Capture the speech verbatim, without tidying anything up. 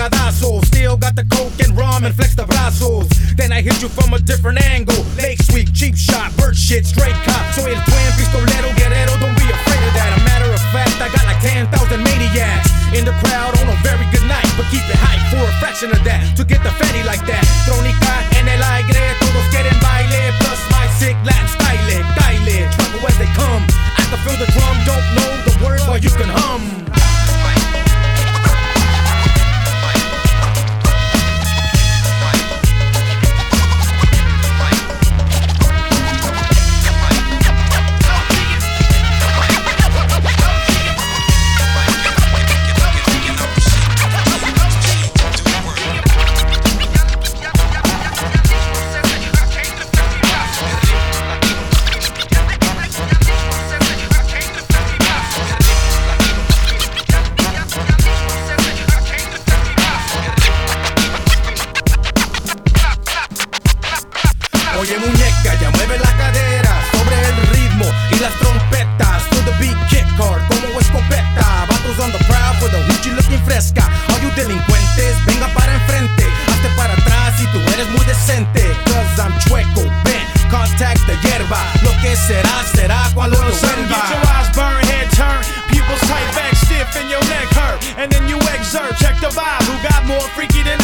fregadazos. Still got the coke and rum and flex the brazos. Then I hit you from a different angle. Lake sweep, cheap shot, bird shit, straight cop. Soy el twin, pistolero, guerrero, don't be afraid of that. A matter of fact, I got like ten thousand maniacs in the crowd on a very good night, but keep it hype for a fraction of that. To get the fatty like that. Trónica en el aire, todos quieren baile. Plus my sick Latin style, style. Trouble as they come. I can feel the drum, don't know the words, but you can hum. Oye muñeca, ya mueve la cadera sobre el ritmo y las trompetas. To the beat, kick hard como escopeta. Vatos on the prowl for the hoochie looking fresca. All you delincuentes, venga para enfrente. Hazte para atrás si tú eres muy decente. Cause I'm chueco, bent, contact the hierba. Lo que será, será cuando lo Son, vuelva. get your eyes burn, head turn. Pupils tight back, stiff and your neck hurt. And then you exert, check the vibe. Who got more freaky than